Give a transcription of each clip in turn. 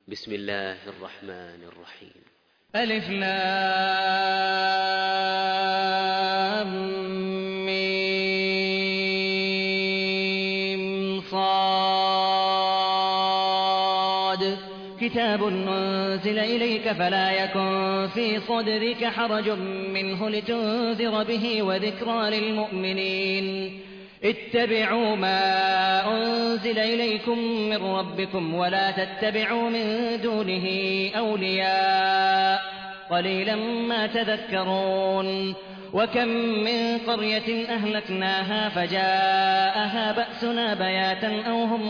بسم الله الرحمن الرحيم. ألف لام ميم صاد كتاب أنزل إليك فلا يكن في صدرك حرج منه لتنذر به وذكرى للمؤمنين. اتبعوا ما أنزل إليكم من ربكم ولا تتبعوا من دونه أولياء قليلا ما تذكرون. وكم من قرية أهلكناها فجاءها بأسنا بياتا أو هم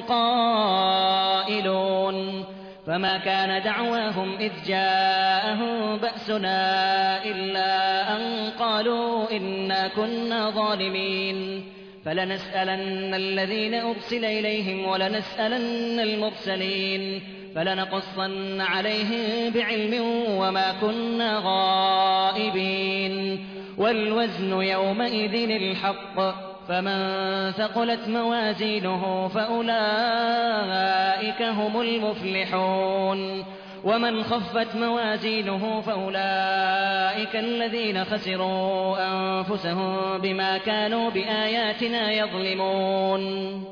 قائلون فما كان دعواهم إذ جاءهم بأسنا إلا أن قالوا إنا كنا ظالمين. فلنسألن الذين أرسل إليهم ولنسألن المرسلين فلنقصن عليهم بعلم وما كنا غائبين. والوزن يومئذ الحق فمن ثقلت موازينه فأولئك هم المفلحون ومن خفت موازينه فأولئك الذين خسروا أنفسهم بما كانوا بآياتنا يظلمون.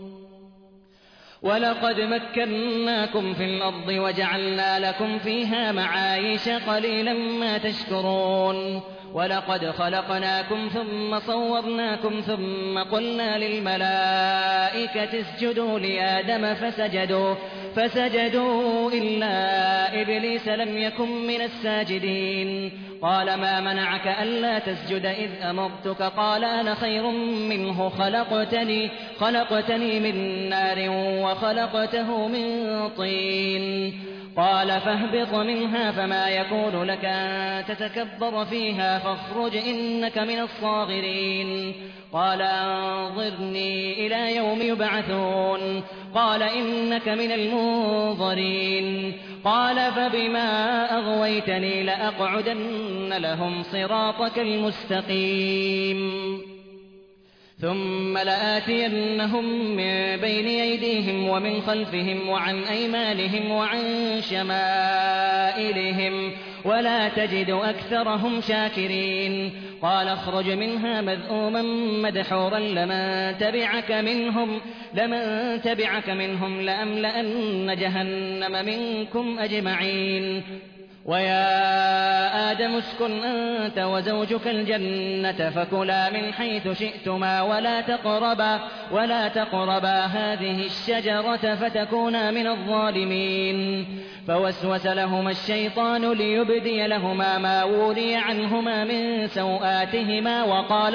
ولقد مكناكم في الأرض وجعلنا لكم فيها معايش قليلا ما تشكرون. ولقد خلقناكم ثم صورناكم ثم قلنا للملائكة اسجدوا لآدم فسجدوا إلا إبليس لم يكن من الساجدين. قال ما منعك ألا تسجد إذ أمرتك قال أنا خير منه خلقتني من نار وخلقته من طين. قال فاهبط منها فما يكون لك أن تتكبر فيها فاخرج إنك من الصاغرين. قال أنظرني إلى يوم يبعثون. قال إنك من المنظرين. قال فبما أغويتني لأقعدن لهم صراطك المستقيم ثم لآتينهم من بين أيديهم ومن خلفهم وعن أيمانهم وعن شمائلهم ولا تجد أكثرهم شاكرين. قال اخرج منها مذءوما مدحورا لمن تبعك منهم لأملأن جهنم منكم أجمعين. ويا آدم اسكن أنت وزوجك الجنة فكلا من حيث شئتما ولا تقربا هذه الشجرة فتكونا من الظالمين. فوسوس لهما الشيطان ليبدي لهما ما وري عنهما من سوآتهما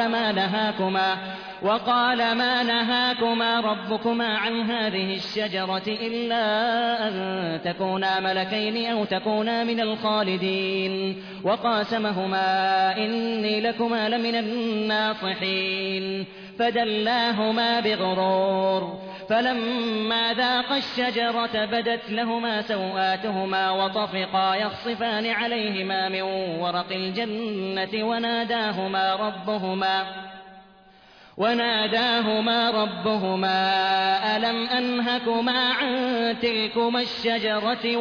وقال ما نهاكما ربكما عن هذه الشجرة إلا أن تكونا ملكين أو تكونا من الخالدين. وقاسمهما إني لكما لمن الناصحين فدلاهما بغرور. فلما ذاقا الشجرة بدت لهما سوآتهما وطفقا يخصفان عليهما من ورق الجنة وناداهما ربهما ألم أنهكما عن تلكما الشجرة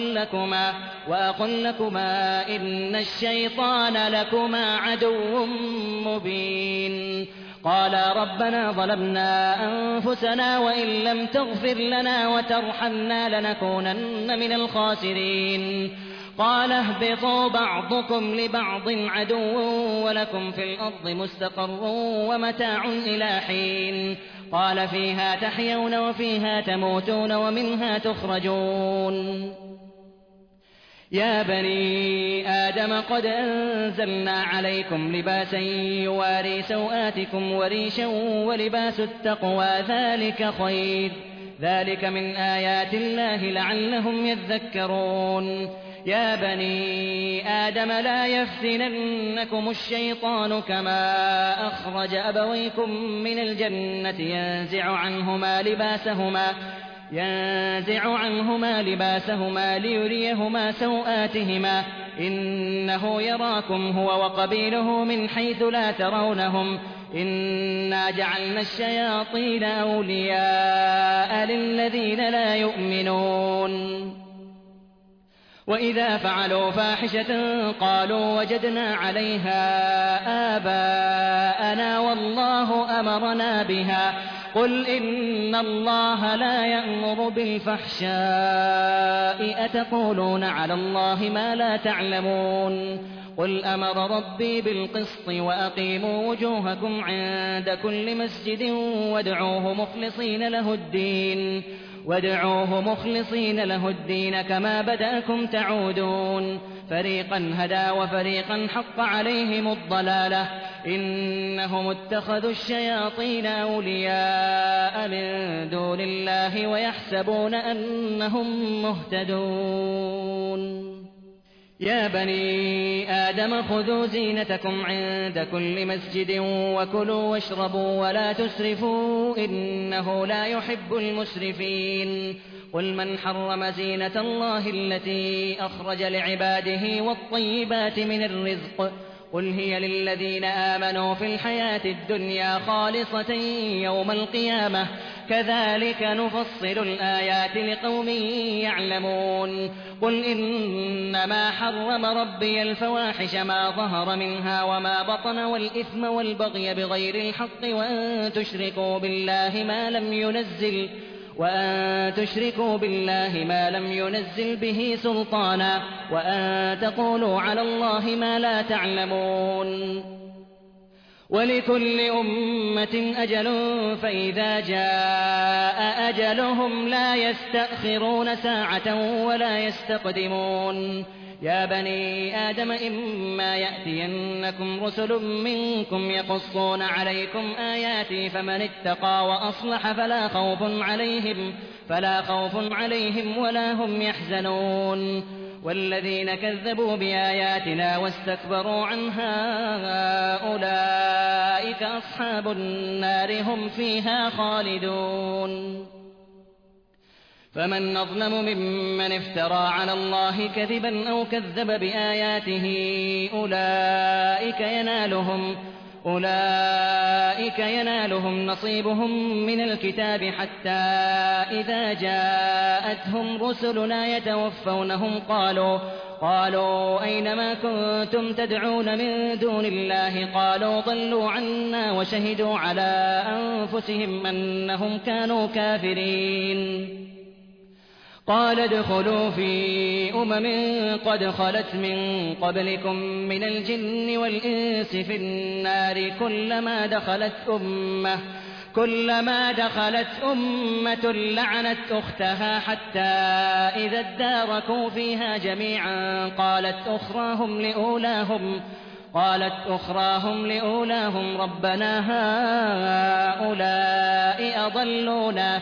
وأقل لكما إن الشيطان لكما عدو مبين. قالا ربنا ظلمنا أنفسنا وإن لم تغفر لنا وترحمنا لنكونن من الخاسرين. قال اهبطوا بعضكم لبعض عدو ولكم في الأرض مستقر ومتاع إلى حين. قال فيها تحيون وفيها تموتون ومنها تخرجون. يا بني آدم قد أنزلنا عليكم لباسا يواري سوآتكم وريشا ولباس التقوى ذلك خير ذلك من آيات الله لعلهم يذكرون. يا بني آدم لا يفتننكم الشيطان كما أخرج أبويكم من الجنة ينزع عنهما لباسهما ليريهما سوآتهما إنه يراكم هو وقبيله من حيث لا ترونهم إنا جعلنا الشياطين أولياء للذين لا يؤمنون. وإذا فعلوا فاحشة قالوا وجدنا عليها آباءنا والله أمرنا بها قل إن الله لا يأمر بالفحشاء أتقولون على الله ما لا تعلمون قل أمر ربي بالقسط وأقيموا وجوهكم عند كل مسجد وادعوه مخلصين له الدين كما بدأكم تعودون فريقا هدى وفريقا حق عليهم الضلالة إنهم اتخذوا الشياطين أولياء من دون الله ويحسبون أنهم مهتدون يا بني آدم خذوا زينتكم عند كل مسجد وكلوا واشربوا ولا تسرفوا إنه لا يحب المسرفين قل من حرم زينة الله التي أخرج لعباده والطيبات من الرزق قل هي للذين آمنوا في الحياة الدنيا خالصة يوم القيامة كذلك نفصل الآيات لقوم يعلمون قل إنما حرم ربي الفواحش ما ظهر منها وما بطن والإثم والبغي بغير الحق وأن تشركوا بالله ما لم ينزل به سلطانا وأن تقولوا على الله ما لا تعلمون ولكل أمة أجل فإذا جاء أجلهم لا يستأخرون ساعة ولا يستقدمون يا بني آدم إما يأتينكم رسل منكم يقصون عليكم آياتي فمن اتقى وأصلح فلا خوف عليهم ولا هم يحزنون والذين كذبوا بآياتنا واستكبروا عنها أولئك أصحاب النار هم فيها خالدون فمن أظلم ممن افترى على الله كذبا أو كذب بآياته أولئك ينالهم نصيبهم من الكتاب حتى إذا جاءتهم رسلنا يتوفونهم قالوا أينما كنتم تدعون من دون الله قالوا ضلوا عنا وشهدوا على أنفسهم أنهم كانوا كافرين قال ادخلوا في قد خلت من قبلكم من الجن والإنس في النار كلما دخلت أمة لعنت أختها حتى إذا اداركوا فيها جميعا قالت أخراهم لأولاهم ربنا هؤلاء أضلونا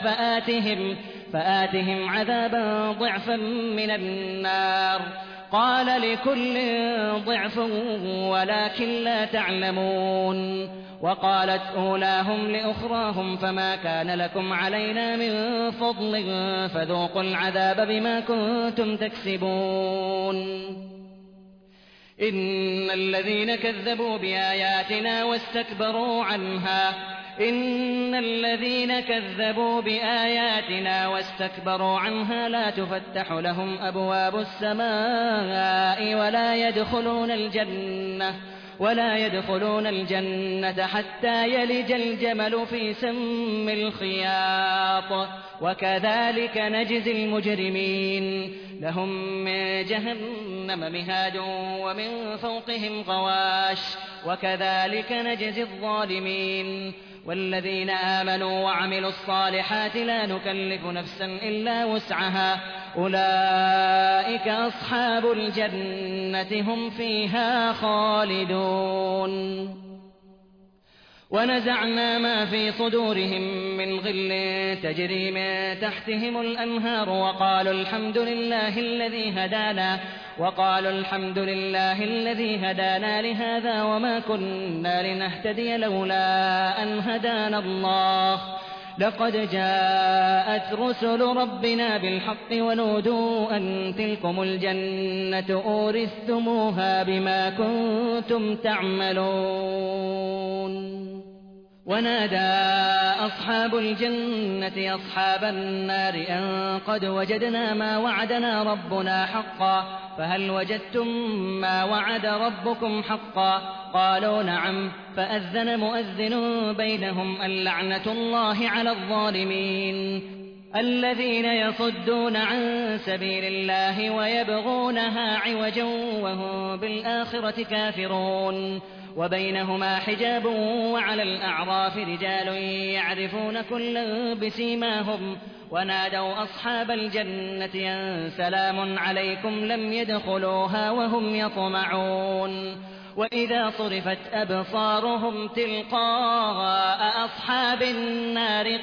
فآتهم عذابا ضعفا من النار قال لكل ضعف ولكن لا تعلمون وقالت أولاهم لأخراهم فما كان لكم علينا من فضل فذوقوا العذاب بما كنتم تكسبون إن الذين كذبوا بآياتنا واستكبروا عنها لا تفتح لهم أبواب السماء ولا يدخلون الجنة حتى يلج الجمل في سم الخياط وكذلك نجزي المجرمين لهم من جهنم مهاد ومن فوقهم غواش وكذلك نجزي الظالمين والذين آمنوا وعملوا الصالحات لا نكلف نفسا إلا وسعها أولئك أصحاب الجنة هم فيها خالدون ونزعنا ما في صدورهم من غل تجري من تحتهم الأنهار وقالوا الحمد لله الذي هدانا لهذا وما كنا لنهتدي لولا أن هدانا الله لقد جاءت رسل ربنا بالحق ونودوا أن تلكم الجنة أورثتموها بما كنتم تعملون ونادى أصحاب الجنة أصحاب النار أن قد وجدنا ما وعدنا ربنا حقا فهل وجدتم ما وعد ربكم حقا قالوا نعم فأذن مؤذن بينهم اللعنة الله على الظالمين الذين يصدون عن سبيل الله ويبغونها عوجا وهم بالآخرة كافرون وبينهما حجاب وعلى الأعراف رجال يعرفون كلا بسيماهم ونادوا أصحاب الجنة أن سلام عليكم لم يدخلوها وهم يطمعون وإذا صرفت أبصارهم تلقاء أصحاب النار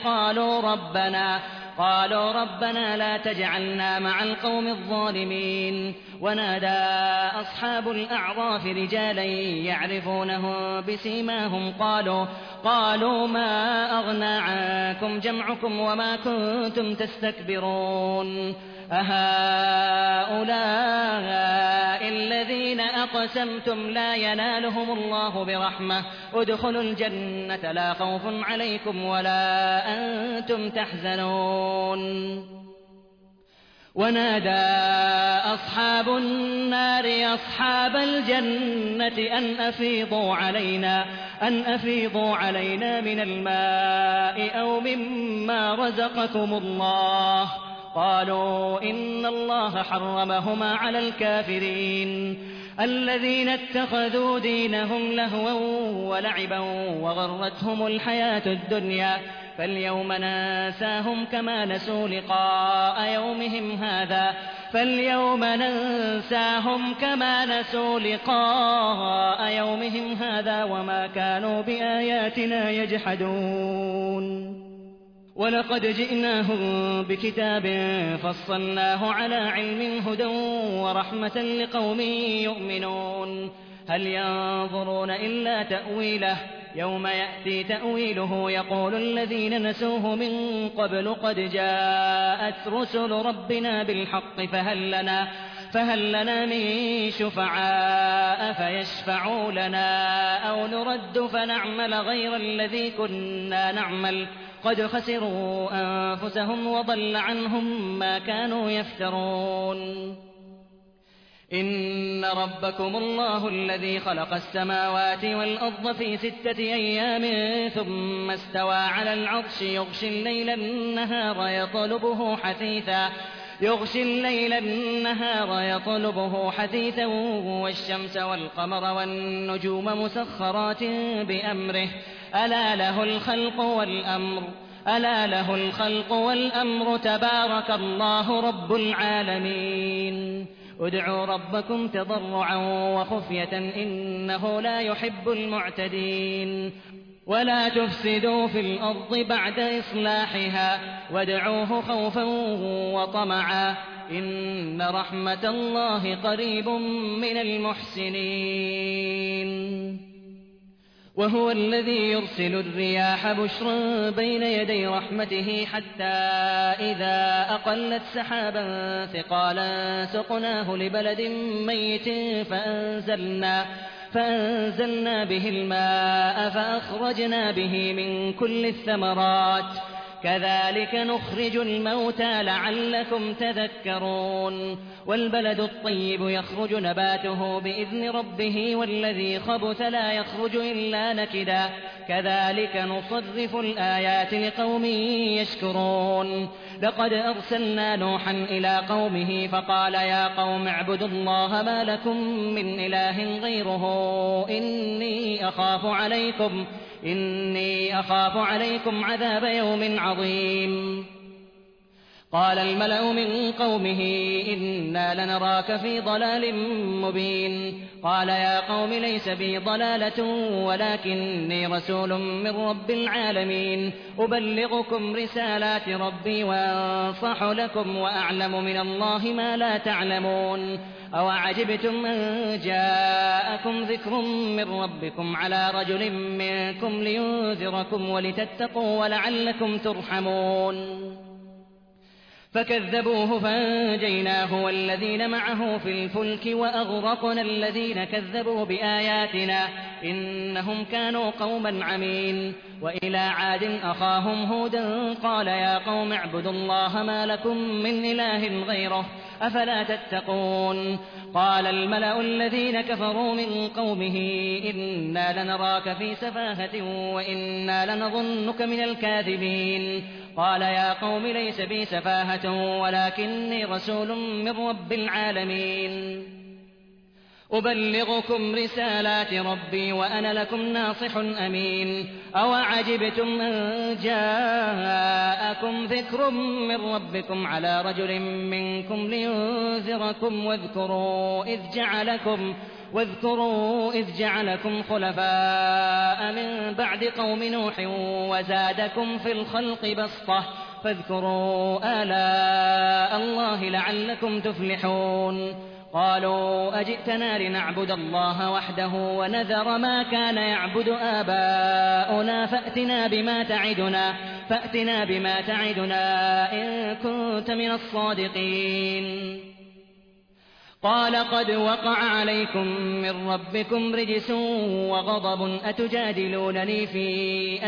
قالوا ربنا لا تجعلنا مع القوم الظالمين ونادى أصحاب الأعراف رجالا يعرفونهم بسيماهم قالوا ما أغنى عنكم جمعكم وما كنتم تستكبرون أهؤلاء الذين أقسمتم لا ينالهم الله برحمة ادخلوا الجنة لا خوف عليكم ولا أنتم تحزنون ونادى أصحاب النار أصحاب الجنة أن أفيضوا علينا من الماء أو مما رزقكم الله قالوا إن الله حرمهما على الكافرين الذين اتخذوا دينهم لهوا ولعبا وغرتهم الحياة الدنيا فاليوم ننساهم كما نسوا لقاء يومهم هذا وما كانوا بآياتنا يجحدون ولقد جئناهم بكتاب فصلناه على علم هدى ورحمة لقوم يؤمنون هل ينظرون إلا تأويله يوم يأتي تأويله يقول الذين نسوه من قبل قد جاءت رسل ربنا بالحق فهل لنا من شفعاء فيشفعوا لنا أو نرد فنعمل غير الذي كنا نعمل قد خسروا أنفسهم وضل عنهم ما كانوا يفترون إن ربكم الله الذي خلق السماوات والأرض في 6 أيام ثم استوى على العرش يغشي الليل النهار يطلبه حثيثا والشمس والقمر والنجوم مسخرات بأمره ألا له الخلق والأمر تبارك الله رب العالمين ادعوا ربكم تضرعا وخفية إنه لا يحب المعتدين ولا تفسدوا في الأرض بعد إصلاحها وادعوه خوفا وطمعا إن رحمة الله قريب من المحسنين وهو الذي يرسل الرياح بشرا بين يدي رحمته حتى إذا أقلت سحابا ثقالا سقناه لبلد ميت فأنزلنا به الماء فأخرجنا به من كل الثمرات كذلك نخرج الموتى لعلكم تذكرون والبلد الطيب يخرج نباته بإذن ربه والذي خبث لا يخرج إلا نكدا كذلك نصرف الآيات لقوم يشكرون لقد أرسلنا نوحا إلى قومه فقال يا قوم اعبدوا الله ما لكم من إله غيره إني أخاف عليكم عذاب يوم عظيم قال الملأ من قومه إنا لنراك في ضلال مبين قال يا قوم ليس بي ضلالة ولكني رسول من رب العالمين أبلغكم رسالات ربي وأنصح لكم وأعلم من الله ما لا تعلمون أوعجبتم أن جاءكم ذكر من ربكم على رجل منكم لينذركم ولتتقوا ولعلكم ترحمون فكذبوه فأنجيناه والذين معه في الفلك وأغرقنا الذين كذبوا بآياتنا إنهم كانوا قوما عمين. وإلى عاد أخاهم هودا قال يا قوم اعبدوا الله ما لكم من إله غيره أفلا تتقون. قال الملأ الذين كفروا من قومه إنا لنراك في سفاهة وإنا لنظنك من الكاذبين. قال يا قوم ليس بي سفاهة ولكني رسول من رب العالمين أبلغكم رسالات ربي وأنا لكم ناصح أمين. أوعجبتم أن جاءكم ذكر من ربكم على رجل منكم لينذركم واذكروا إذ جعلكم خلفاء من بعد قوم نوح وزادكم في الخلق بسطة فاذكروا آلاء الله لعلكم تفلحون. قالوا أجئتنا لنعبد الله وحده ونذر ما كان يعبد آباؤنا فأتنا بما تعدنا إن كنت من الصادقين. قال قد وقع عليكم من ربكم رجس وغضب أتجادلونني في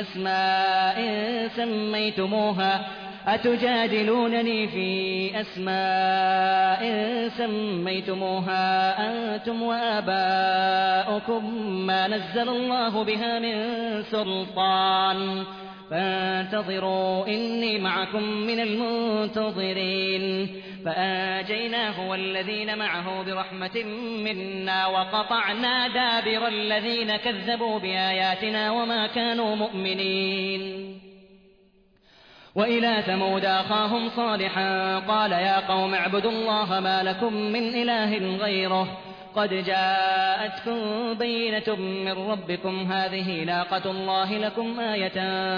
أسماء سميتموها أنتم وآباؤكم ما نزل الله بها من سلطان فانتظروا إني معكم من المنتظرين. فآنجيناه والذين معه برحمة منا وقطعنا دابر الذين كذبوا بآياتنا وما كانوا مؤمنين. وإلى ثمود أخاهم صالحا قال يا قوم اعبدوا الله ما لكم من إله غيره قد جاءتكم بينة من ربكم هذه ناقة الله لكم آية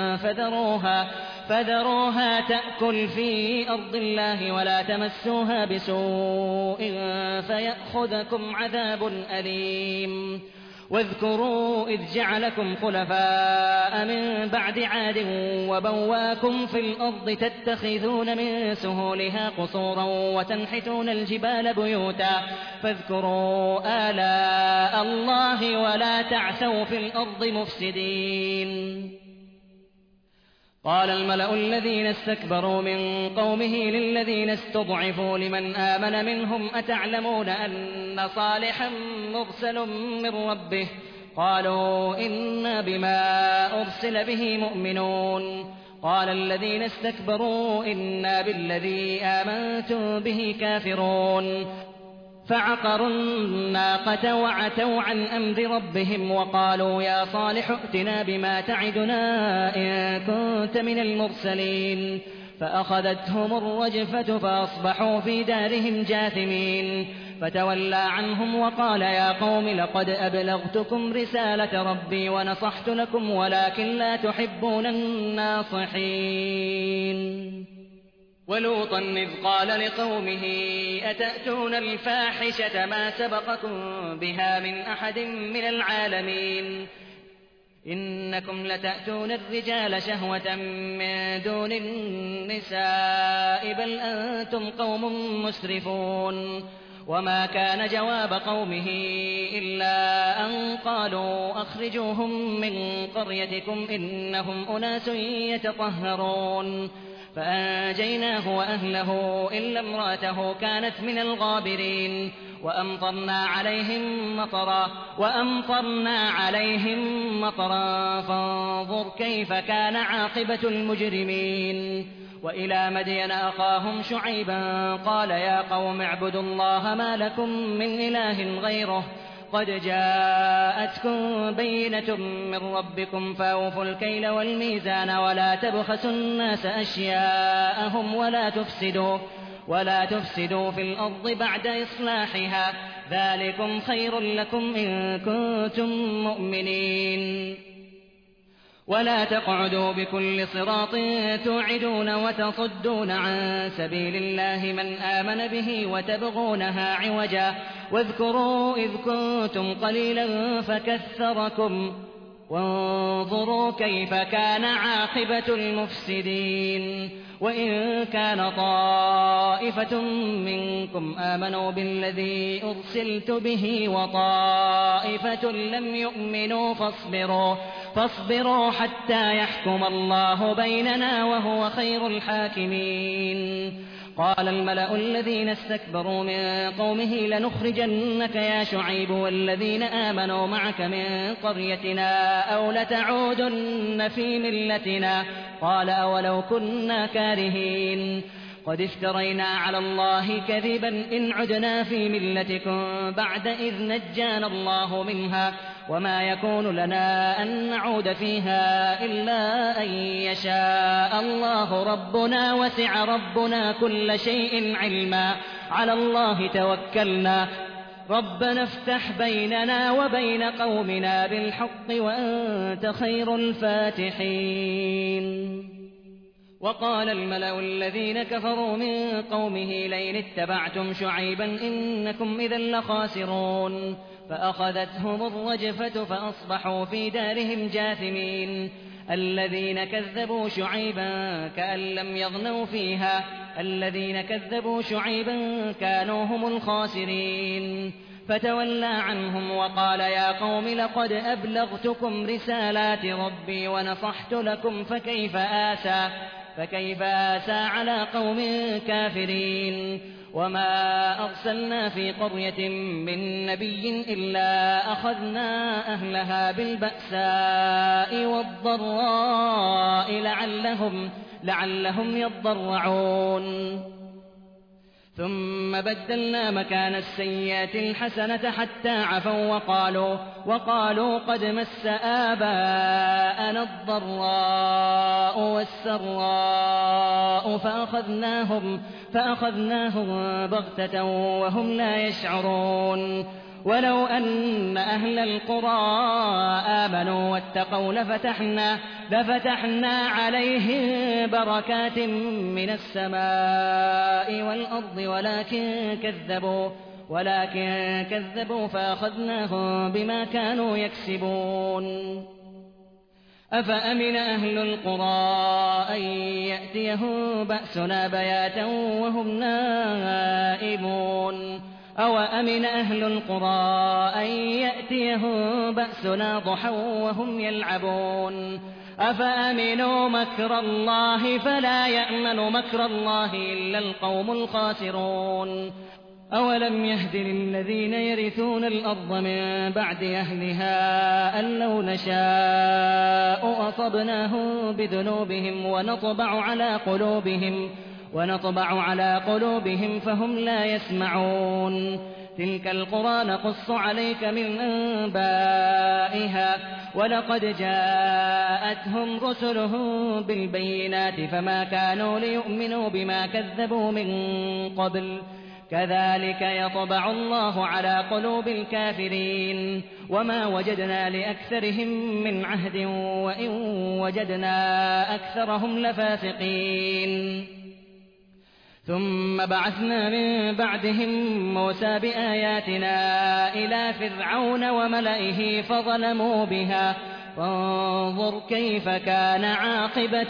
فذروها تأكل في أرض الله ولا تمسوها بسوء فيأخذكم عذاب أليم. واذكروا إذ جعلكم خلفاء من بعد عاد وبواكم في الأرض تتخذون من سهولها قصورا وتنحتون الجبال بيوتا فاذكروا آلاء الله ولا تعثوا في الأرض مفسدين. قال الملأ الذين استكبروا من قومه للذين استضعفوا لمن آمن منهم أتعلمون أن صالحا مرسل من ربه قالوا إنا بما أرسل به مؤمنون. قال الذين استكبروا إنا بالذي آمنتم به كافرون. فعقروا الناقة وعتوا عن أمر ربهم وقالوا يا صالح ائتنا بما تعدنا إن كنت من المرسلين. فأخذتهم الرجفة فأصبحوا في دارهم جاثمين. فتولى عنهم وقال يا قوم لقد أبلغتكم رسالة ربي ونصحت لكم ولكن لا تحبون الناصحين. ولوطا إذ قال لقومه أتأتون الفاحشة ما سبقكم بها من أحد من العالمين إنكم لتأتون الرجال شهوة من دون النساء بل أنتم قوم مسرفون. وما كان جواب قومه إلا أن قالوا أخرجوهم من قريتكم إنهم أناس يتطهرون. فأنجيناه وأهله إلا امرأته كانت من الغابرين. وأمطرنا عليهم مطرا فانظر كيف كان عاقبة المجرمين. وإلى مدين أخاهم شعيبا قال يا قوم اعبدوا الله ما لكم من إله غيره قد جاءتكم بينة من ربكم فأوفوا الكيل والميزان ولا تبخسوا الناس أشياءهم ولا تفسدوا في الأرض بعد إصلاحها ذلكم خير لكم إن كنتم مؤمنين. ولا تقعدوا بكل صراط توعدون وتصدون عن سبيل الله من آمن به وتبغونها عوجا واذكروا إذ كنتم قليلا وانظروا كيف كان عاقبة المفسدين وإن كان طائفة منكم آمنوا بالذي أرسلت به وطائفة لم يؤمنوا فاصبروا حتى يحكم الله بيننا وهو خير الحاكمين قال الملأ الذين استكبروا من قومه لنخرجنك يا شعيب والذين آمنوا معك من قريتنا أو لتعودن في ملتنا قال أولو كنا كارهين قد افترينا على الله كذبا إن عدنا في ملتكم بعد إذ نجانا الله منها وما يكون لنا أن نعود فيها إلا أن يشاء الله ربنا وسع ربنا كل شيء علما على الله توكلنا ربنا افتح بيننا وبين قومنا بالحق وأنت خير الفاتحين وقال الملأ الذين كفروا من قومه لئن اتبعتم شعيبا إنكم إذا لخاسرون فأخذتهم الرجفة فأصبحوا في دارهم جاثمين الذين كذبوا شعيبا كأن لم يغنوا فيها الذين كذبوا شعيبا كانوا هم الخاسرين فتولى عنهم وقال يا قوم لقد أبلغتكم رسالات ربي ونصحت لكم فكيف آسى على قوم كافرين وما أرسلنا في قرية من نبي إلا أخذنا أهلها بالبأساء والضراء لعلهم يضرعون ثم بدلنا مكان السيئات الحسنة حتى عفوا وقالوا قد مس آباءنا الضراء والسراء فأخذناهم بغتة وهم لا يشعرون ولو أن أهل القرى آمنوا واتقوا لفتحنا عليهم بركات من السماء والأرض ولكن كذبوا فأخذناهم بما كانوا يكسبون أفأمن أهل القرى أن يأتيهم بأسنا بياتا وهم نائمون أو أمن أهل القرى أن يأتيهم بأسنا ضحى وهم يلعبون أفأمنوا مكر الله فلا يأمن مكر الله إلا القوم الخاسرون أولم يهد للذين يرثون الأرض من بعد أهلها أن لو نشاء أصبناهم بذنوبهم ونطبع على قلوبهم فهم لا يسمعون تلك القرى نقص عليك من أنبائها ولقد جاءتهم رسلهم بالبينات فما كانوا ليؤمنوا بما كذبوا من قبل كذلك يطبع الله على قلوب الكافرين وما وجدنا لأكثرهم من عهد وإن وجدنا أكثرهم لفاسقين ثم بعثنا من بعدهم موسى بآياتنا إلى فرعون وملئه فظلموا بها فانظر كيف كان عاقبة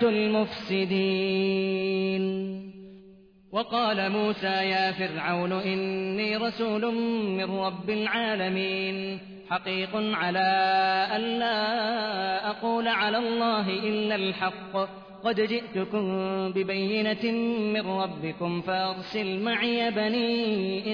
المفسدين وقال موسى يا فرعون إني رسول من رب العالمين حقيق على أن لا أقول على الله إلا الحق قد جئتكم ببينة من ربكم فأرسل معي بني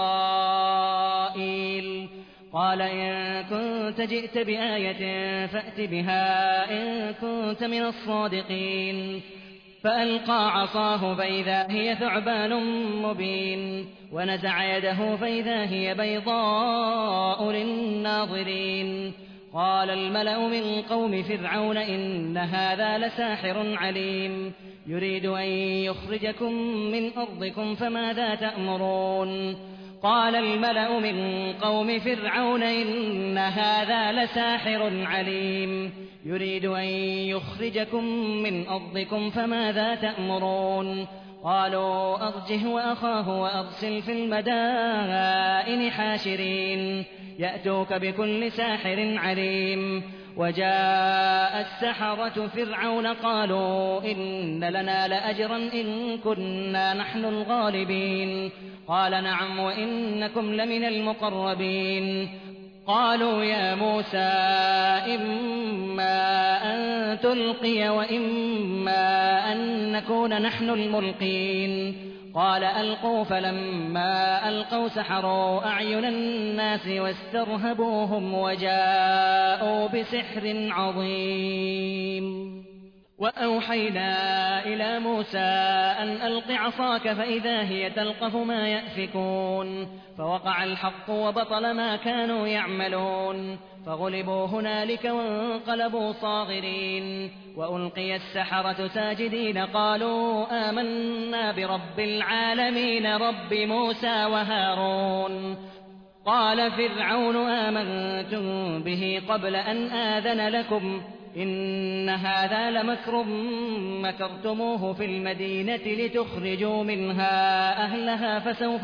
إسرائيل قال إن كنت جئت بآية فأت بها إن كنت من الصادقين فألقى عصاه فإذا هي ثعبان مبين ونزع يده فإذا هي بيضاء للناظرين قال الملأ من قوم فرعون إن هذا لساحر عليم يريد أن يخرجكم من أرضكم فماذا تأمرون قال الملأ من قوم فرعون إن هذا لساحر عليم يريد أن يخرجكم من أرضكم فماذا تأمرون قالوا أرجه وأخاه وأرسل في المدائن حاشرين يأتوك بكل ساحر عليم. وجاء السحرة فرعون قالوا إن لنا لأجرا إن كنا نحن الغالبين. قال نعم وإنكم لمن المقربين. قالوا يا موسى إما أن تلقي وإما أن نكون نحن الملقين. قال ألقوا. فلما ألقوا سحروا أعين الناس واسترهبوهم وجاءوا بسحر عظيم. وأوحينا إلى موسى أن ألق عصاك فإذا هي تلقف ما يأفكون. فوقع الحق وبطل ما كانوا يعملون. فغلبوا هنالك وانقلبوا صاغرين. وألقي السحرة ساجدين قالوا آمنا برب العالمين رب موسى وهارون. قال فرعون آمنتم به قبل أن آذن لكم إن هذا لمكر مكرتموه في المدينة لتخرجوا منها أهلها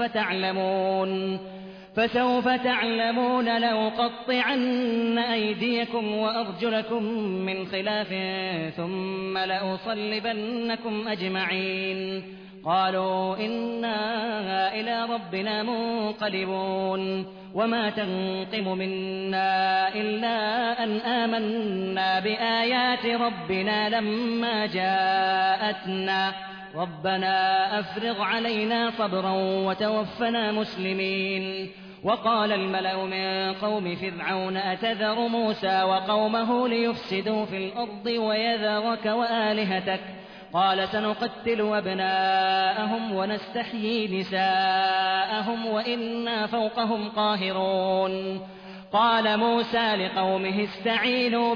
فسوف تعلمون لأقطعن أيديكم وأرجلكم من خلاف ثم لأصلبنكم أجمعين. قالوا إنا إلى ربنا منقلبون. وما تنقم منا إلا أن آمنا بآيات ربنا لما جاءتنا ربنا أفرغ علينا صبرا وتوفنا مسلمين. وقال الملأ من قوم فرعون أتذر موسى وقومه ليفسدوا في الأرض ويذرك وآلهتك قال سنقتل أبناءهم ونستحيي نساءهم وإنا فوقهم قاهرون. قال موسى لقومه استعينوا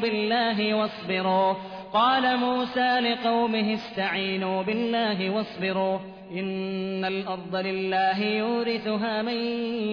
بالله واصبروا إن الأرض لله يورثها من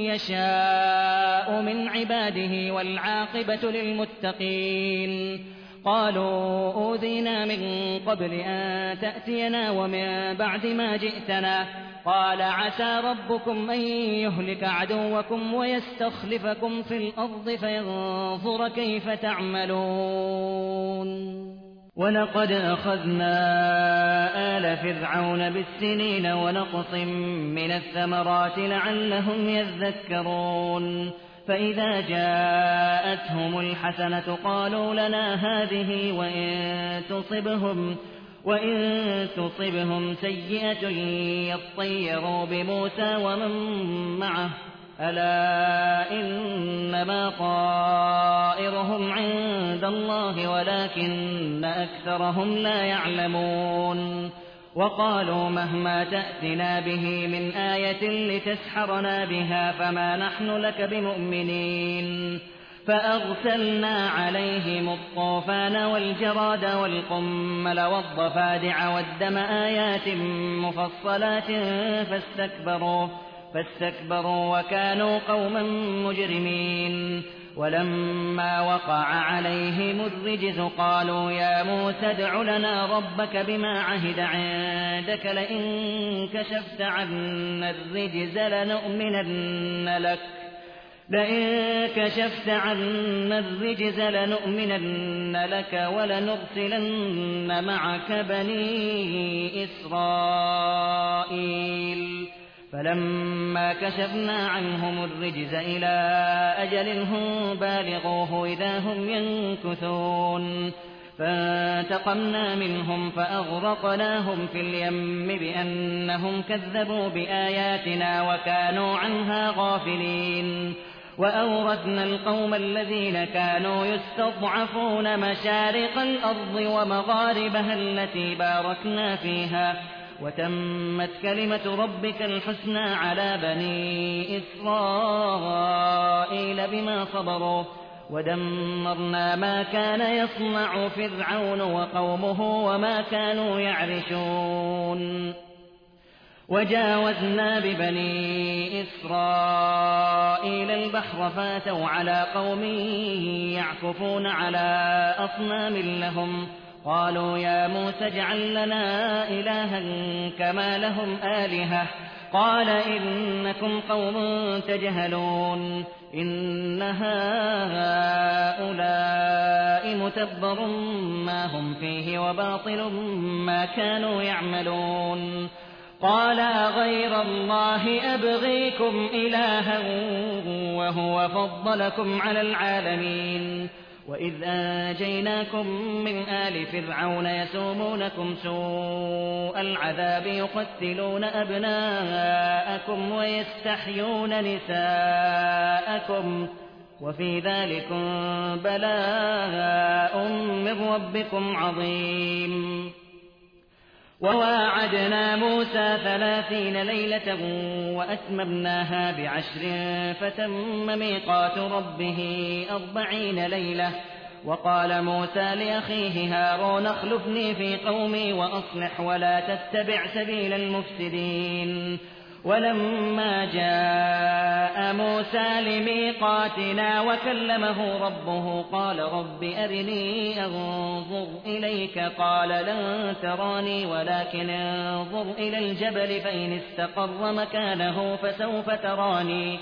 يشاء من عباده والعاقبة للمتقين. قالوا أوذينا من قبل أن تأتينا ومن بعد ما جئتنا. قال عسى ربكم أن يهلك عدوكم ويستخلفكم في الأرض فينظر كيف تعملون. ولقد أخذنا آل فرعون بالسنين ونقص من الثمرات لعلهم يذكرون. فإذا جاءتهم الحسنة قالوا لنا هذه وإن تصبهم سيئة يطيروا بموسى ومن معه ألا إنما طائرهم عند الله ولكن أكثرهم لا يعلمون. وقالوا مهما تأتنا به من آية لتسحرنا بها فما نحن لك بمؤمنين. فأرسلنا عليهم الطوفان والجراد والقمل والضفادع والدم آيات مفصلات فاستكبروا وكانوا قوما مجرمين. ولما وقع عليهم الرجز قالوا يا موسى ادع لنا ربك بما عهد عندك لئن كشفت عنا الرجز لنؤمنن لك ولنرسلن معك بني إسرائيل. فلما كشفنا عنهم الرجز إلى أجل هم بالغوه إذا هم ينكثون. فانتقمنا منهم فأغرقناهم في اليم بأنهم كذبوا بآياتنا وكانوا عنها غافلين. وأورثنا القوم الذين كانوا يستضعفون مشارق الأرض ومغاربها التي باركنا فيها وتمت كلمة ربك الحسنى على بني إسرائيل بما صبروا ودمرنا ما كان يصنع فرعون وقومه وما كانوا يعرشون. وجاوزنا ببني إسرائيل البحر فاتوا على قوم يعكفون على أصنام لهم قالوا يا موسى اجعل لنا إلها كما لهم آلهة قال إنكم قوم تجهلون إن هؤلاء متبر ما هم فيه وباطل ما كانوا يعملون قال أغير الله أبغيكم إلها وهو فضلكم على العالمين وإذ أنجيناكم من آل فرعون يسومونكم سوء العذاب يقتلون أبناءكم ويستحيون نساءكم وفي ذلكم بلاء من ربكم عظيم وواعدنا موسى 30 ليلة وأتممناها ب10 فتم ميقات ربه 40 ليلة وقال موسى لأخيه هارون اخلفني في قومي وأصلح ولا تتبع سبيل المفسدين ولما جاء موسى لميقاتنا وكلمه ربه قال رب أرني أنظر إليك قال لن تراني ولكن انظر إلى الجبل فإن استقر مكانه فسوف تراني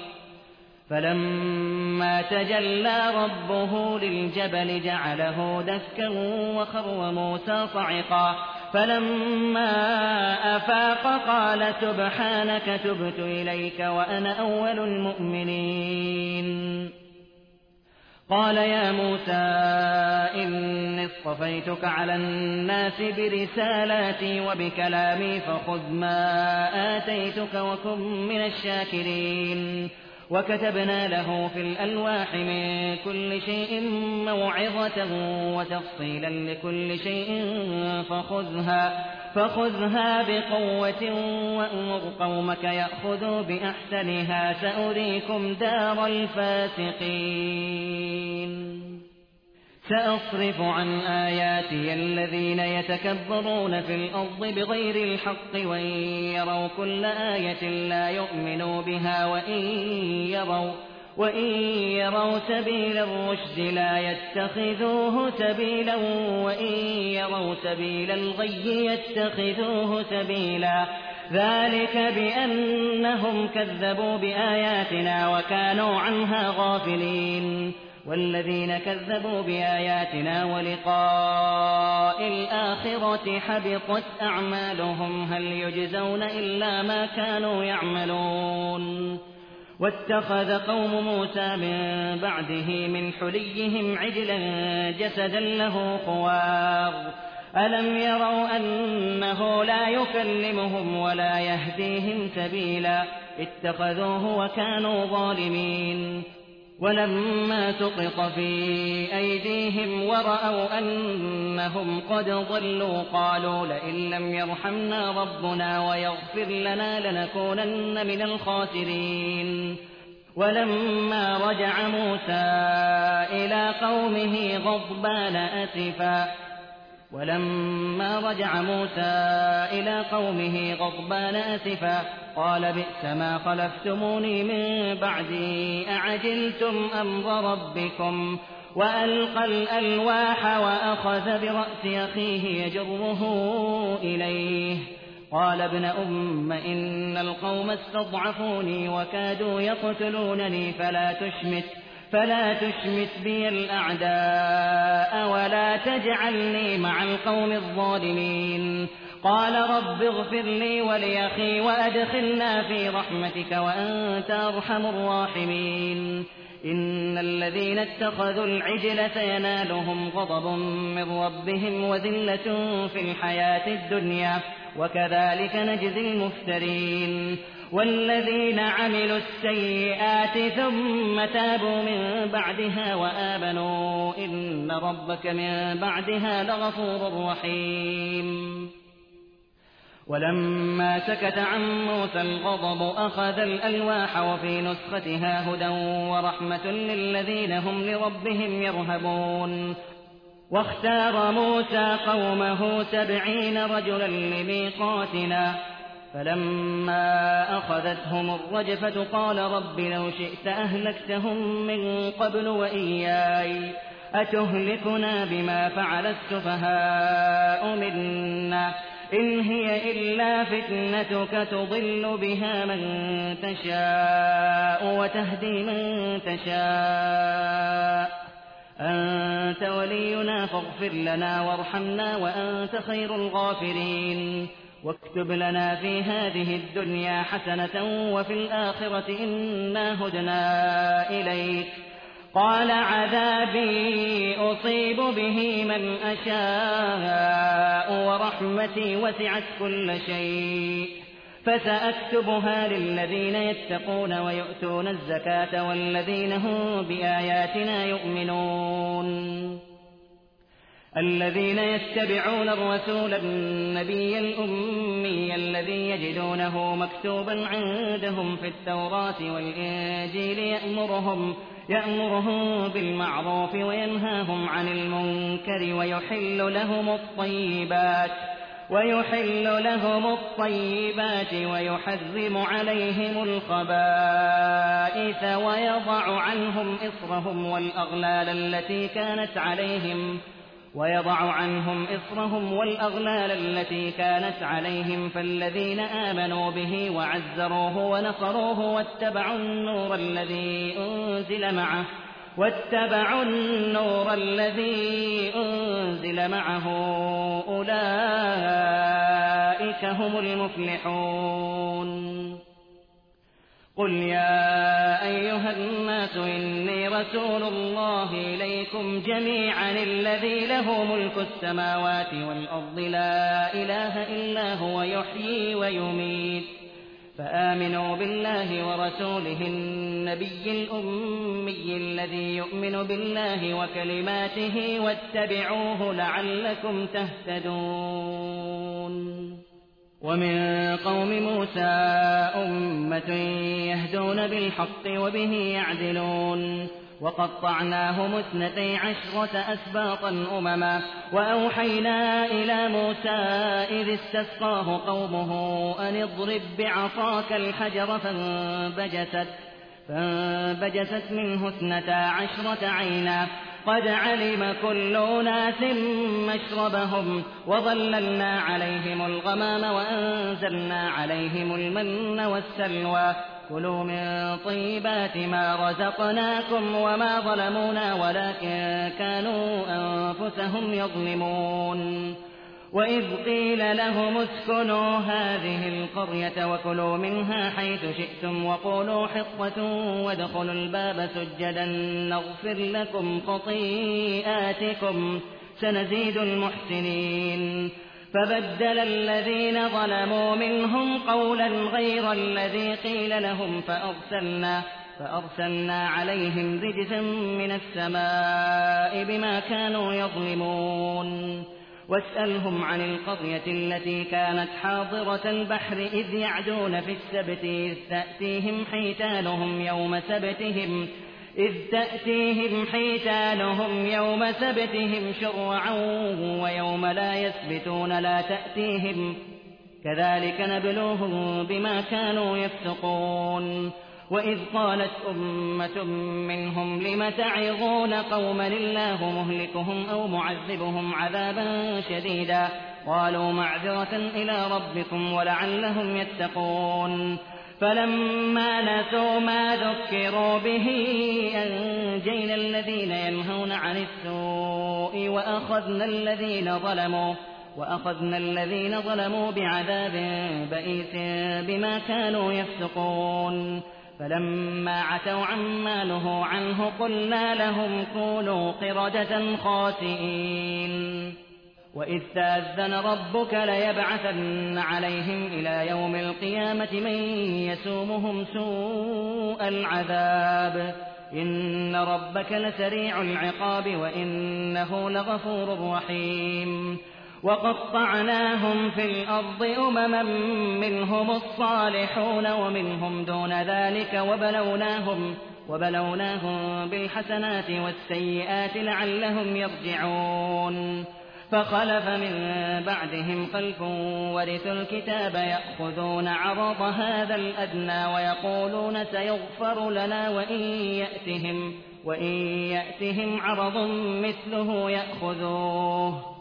فلما تجلى ربه للجبل جعله دكا وخر موسى صعقا فلما أفاق قال سبحانك تبت إليك وأنا أول المؤمنين قال يا موسى إني اصطفيتك على الناس برسالاتي وبكلامي فخذ ما آتيتك وكن من الشاكرين وكتبنا له في الألواح من كل شيء موعظة وتفصيلا لكل شيء فخذها بقوة وأمر قومك يأخذوا بأحسنها سأريكم دار الفاسقين سأصرف عن آياتي الذين يتكبرون في الأرض بغير الحق وإن يروا كل آية لا يؤمنوا بها وإن يروا سبيل الرشد لا يتخذوه سبيلا وإن يروا سبيل الغي يتخذوه سبيلا ذلك بأنهم كذبوا بآياتنا وكانوا عنها غافلين والذين كذبوا بآياتنا ولقاء الآخرة حبطت أعمالهم هل يجزون إلا ما كانوا يعملون واتخذ قوم موسى من بعده من حليهم عجلا جسدا له خوار ألم يروا أنه لا يكلمهم ولا يهديهم سبيلا اتخذوه وكانوا ظالمين ولما سقط في أيديهم ورأوا أنهم قد ضلوا قالوا لئن لم يرحمنا ربنا ويغفر لنا لنكونن من الخاسرين ولما رجع موسى إلى قومه غضبان أسفا قال بئس ما خلفتموني من بعدي أعجلتم أمر ربكم وألقى الألواح وأخذ برأس أخيه يجره إليه قال ابن أم إن القوم استضعفوني وكادوا يقتلونني فلا تشمت بي الأعداء ولا تجعلني مع القوم الظالمين قال رب اغفر لي ولأخي وأدخلنا في رحمتك وأنت أرحم الراحمين إن الذين اتخذوا العجل سينالهم غضب من ربهم وذلة في الحياة الدنيا وكذلك نجزي المفترين والذين عملوا السيئات ثم تابوا من بعدها وآمنوا إن ربك من بعدها لغفور رحيم ولما سكت عن موسى الغضب أخذ الألواح وفي نسختها هدى ورحمة للذين هم لربهم يرهبون واختار موسى قومه 70 رجلا لميقاتنا فلما أخذتهم الرجفة قال رب لو شئت أهلكتهم من قبل وإياي أتهلكنا بما فعل السفهاء منا إن هي إلا فتنتك تضل بها من تشاء وتهدي من تشاء أنت ولينا فاغفر لنا وارحمنا وأنت خير الغافرين واكتب لنا في هذه الدنيا حسنة وفي الآخرة إنا هدنا إليك قال عذابي أصيب به من أشاء ورحمتي وسعت كل شيء فسأكتبها للذين يتقون ويؤتون الزكاة والذين هم بآياتنا يؤمنون الذين يتبعون الرسول النبي الأمي الذي يجدونه مكتوبا عندهم في التوراة والإنجيل يأمرهم بالمعروف وينهاهم عن المنكر ويحل لهم الطيبات ويحرم عليهم الخبائث ويضع عنهم إصرهم والأغلال التي كانت عليهم فالذين آمنوا به وعزروه ونصروه واتبعوا النور الذي أنزل معه أولئك هم المفلحون قل يا أيها الناس إني رسول الله إليكم جميعا الذي له ملك السماوات والأرض لا إله إلا هو يحيي ويميت فآمنوا بالله ورسوله النبي الأمي الذي يؤمن بالله وكلماته واتبعوه لعلكم تهتدون ومن قوم موسى أمة يهدون بالحق وبه يعدلون وقطعناهم 12 أسباطا أمما وأوحينا إلى موسى إذ استسقاه قومه أن اضرب بعصاك الحجر فانبجست منه 12 عينا قد علم كل أناس مشربهم وظللنا عليهم الغمام وأنزلنا عليهم المن والسلوى كلوا من طيبات ما رزقناكم وما ظلمونا ولكن كانوا أنفسهم يظلمون وإذ قيل لهم اسكنوا هذه القرية وكلوا منها حيث شئتم وقولوا حطة وادخلوا الباب سجدا نغفر لكم خطيئاتكم سنزيد المحسنين فبدل الذين ظلموا منهم قولا غير الذي قيل لهم فأرسلنا عليهم رجزا من السماء بما كانوا يظلمون واسألهم عن القرية التي كانت حاضرة البحر إذ يعدون في السبت إذ تأتيهم حيتانهم يوم سبتهم شرعا ويوم لا يسبتون لا تأتيهم كذلك نبلوهم بما كانوا يفسقون وإذ قالت أمة منهم لم تعظون قوما الله مهلكهم أو معذبهم عذابا شديدا قالوا معذرة إلى ربكم ولعلهم يتقون فلما نسوا ما ذكروا به أنجينا الذين ينهون عن السوء وأخذنا الذين ظلموا بعذاب بئيس بما كانوا يفسقون فلما عتوا عما نهوا عنه قلنا لهم كونوا قردة خاسئين وإذ تأذن ربك ليبعثن عليهم إلى يوم القيامة من يسومهم سوء العذاب إن ربك لسريع العقاب وإنه لغفور رحيم وقطعناهم في الأرض أمما منهم الصالحون ومنهم دون ذلك وبلوناهم بالحسنات والسيئات لعلهم يرجعون فخلف من بعدهم خلف ورثوا الكتاب يأخذون عرض هذا الأدنى ويقولون سيغفر لنا وإن يأتهم عرض مثله يأخذوه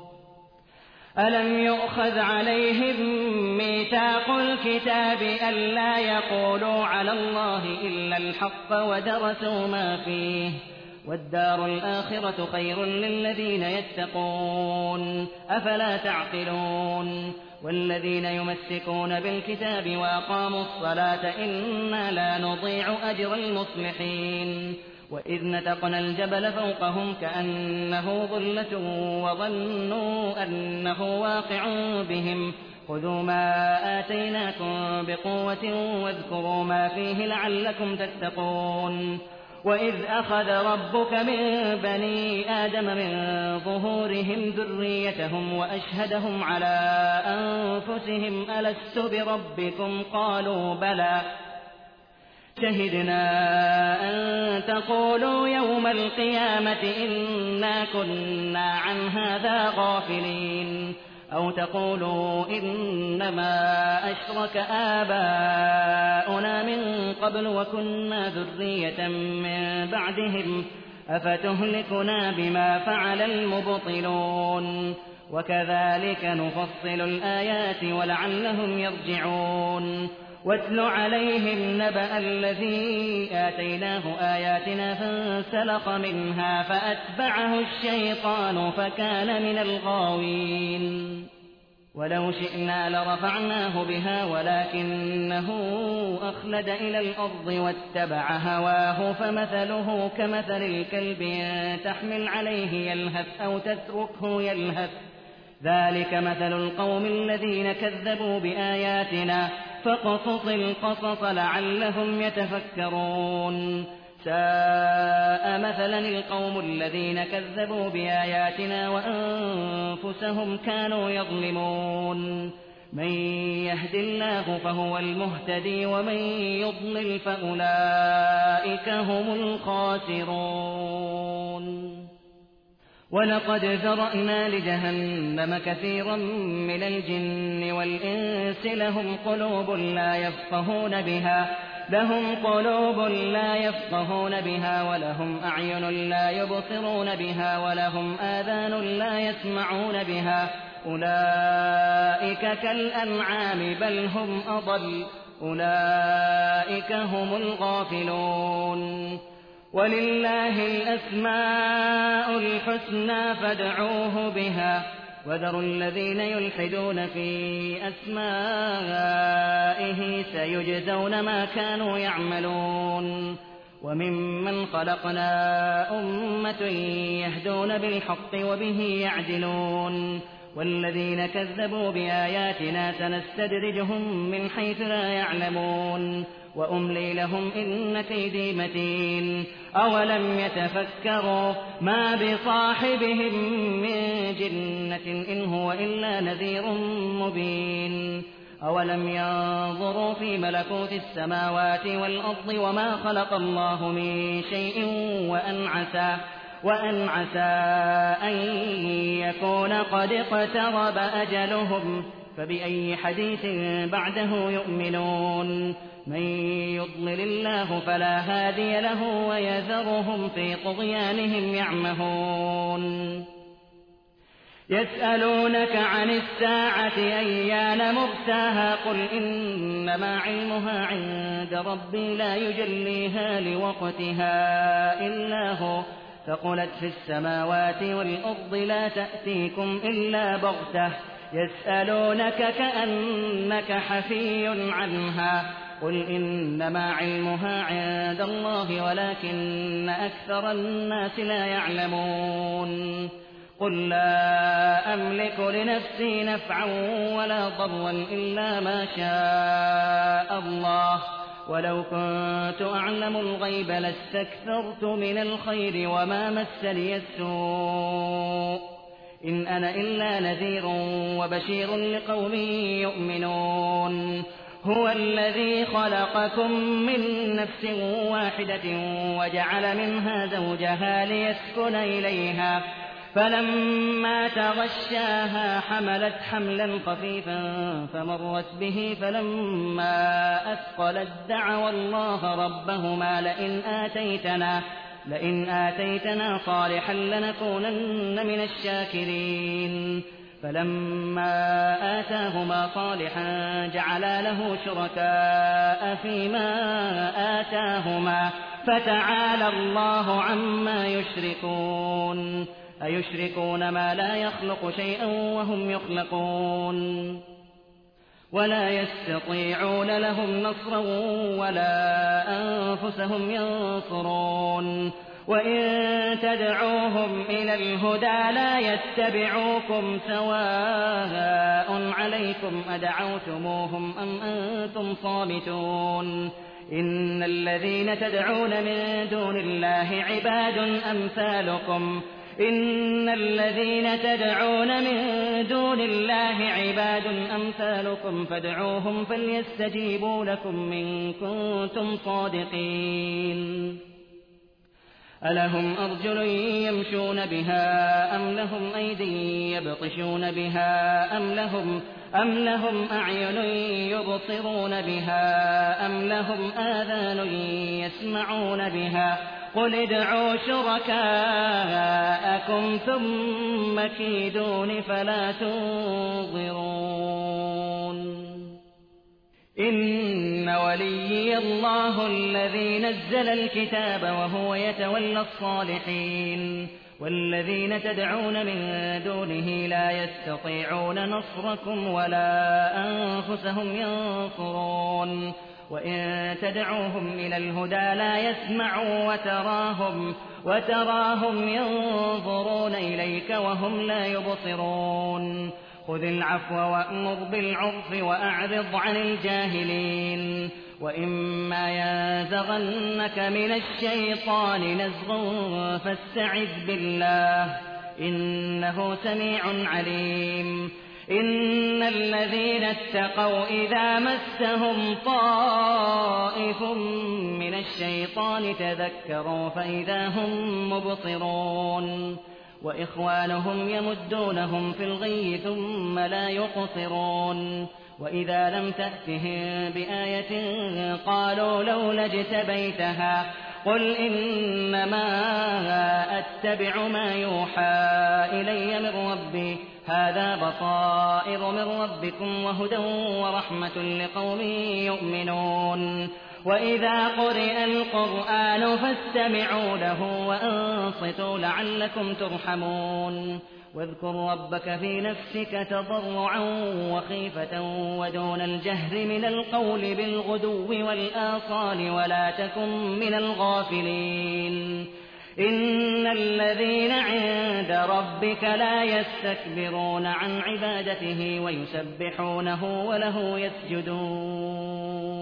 ألم يؤخذ عليهم ميثاق الكتاب ألا يقولوا على الله إلا الحق ودرسوا ما فيه والدار الآخرة خير للذين يتقون أفلا تعقلون والذين يمسكون بالكتاب وأقاموا الصلاة إنا لا نضيع أجر المصلحين وإذ نتقنا الجبل فوقهم كأنه ظلة وظنوا أنه واقع بهم خذوا ما آتيناكم بقوة واذكروا ما فيه لعلكم تتقون وإذ أخذ ربك من بني آدم من ظهورهم ذريتهم وأشهدهم على أنفسهم ألست بربكم قالوا بلى شهدنا أن تقولوا يوم القيامة إنا كنا عن هذا غافلين أو تقولوا إنما أشرك آباؤنا من قبل وكنا ذرية من بعدهم أفتهلكنا بما فعل المبطلون وكذلك نفصل الآيات ولعلهم يرجعون واتل عليهم نبأ الذي آتيناه آياتنا فانسلخ منها فأتبعه الشيطان فكان من الغاوين ولو شئنا لرفعناه بها ولكنه أخلد إلى الأرض واتبع هواه فمثله كمثل الكلب تحمل عليه يلهث أو تتركه يلهث ذلك مثل القوم الذين كذبوا بآياتنا فاقصص القصص لعلهم يتفكرون ساء مثلا القوم الذين كذبوا بآياتنا وأنفسهم كانوا يظلمون من يهد الله فهو المهتدي ومن يضلل فأولئك هم الخاسرون ولقد ذرأنا لجهنم كثيرا من الجن والإنس لهم قلوب لا يفقهون بها ولهم أعين لا يبصرون بها ولهم آذان لا يسمعون بها أولئك كالأنعام بل هم أضل أولئك هم الغافلون ولله الأسماء الحسنى فادعوه بها وذروا الذين يلحدون في أسمائه سيجزون ما كانوا يعملون وممن خلقنا أمة يهدون بالحق وبه يعدلون والذين كذبوا بآياتنا سنستدرجهم من حيث لا يعلمون وأملي لهم إن كيدي متين أولم يتفكروا ما بصاحبهم من جنة إن هو إلا نذير مبين أولم ينظروا في ملكوت السماوات والأرض وما خلق الله من شيء وأن عسى أن يكون قد اقترب أجلهم فبأي حديث بعده يؤمنون من يضلل الله فلا هادي له ويذرهم في طغيانهم يعمهون يسألونك عن الساعة أيان مرساها قل إنما علمها عند ربي لا يجليها لوقتها إلا هو ثقلت في السماوات والأرض لا تأتيكم إلا بغتة يسألونك كأنك حفي عنها قل إنما علمها عند الله ولكن أكثر الناس لا يعلمون قل لا أملك لنفسي نفعا ولا ضرا إلا ما شاء الله ولو كنت أعلم الغيب لاستكثرت من الخير وما مسني السوء إن أنا إلا نذير وبشير لقوم يؤمنون هو الذي خلقكم من نفس واحدة وجعل منها زوجها ليسكن إليها فلما تغشاها حملت حملا خفيفا فمرت به فلما أثقلت دعوا الله ربهما لئن آتيتنا صالحا لنكونن من الشاكرين فلما آتاهما صالحا جعلا له شركاء فيما آتاهما فتعالى الله عما يشركون أيشركون ما لا يخلق شيئا وهم يخلقون ولا يستطيعون لهم نصرا ولا أنفسهم ينصرون وإن تدعوهم إلى الهدى لا يتبعوكم سواء عليكم أدعوتموهم أم أنتم صامتون إن الذين تدعون من دون الله عباد أمثالكم فادعوهم فليستجيبوا لكم إن كنتم صادقين ألهم أرجل يمشون بها أم لهم أيدي يبطشون بها أم لهم أعين يبصرون بها أم لهم آذان يسمعون بها قل ادعوا شركاءكم ثم كيدون فلا تنظرون إن وليي الله الذي نزل الكتاب وهو يتولى الصالحين والذين تدعون من دونه لا يستطيعون نصركم ولا أنفسهم ينصرون وإن تدعوهم إلى الهدى لا يسمعوا وتراهم ينظرون إليك وهم لا يبصرون خذ العفو وأمر بالعرف وأعرض عن الجاهلين وإما ينزغنك من الشيطان نزغ فاستعذ بالله إنه سميع عليم إن الذين اتقوا إذا مسهم طائف من الشيطان تذكروا فإذا هم مبصرون وإخوانهم يمدونهم في الغي ثم لا يقصرون وإذا لم تأتهم بآية قالوا لولا اجتبيتها قل إنما أتبع ما يوحى إلي من ربي هذا بصائر من ربكم وهدى ورحمة لقوم يؤمنون وإذا قرئ القرآن فاستمعوا له وأنصتوا لعلكم ترحمون واذكر ربك في نفسك تضرعا وخيفة ودون الجهر من القول بالغدو والآصال ولا تكن من الغافلين إن الذين عند ربك لا يستكبرون عن عبادته ويسبحونه وله يسجدون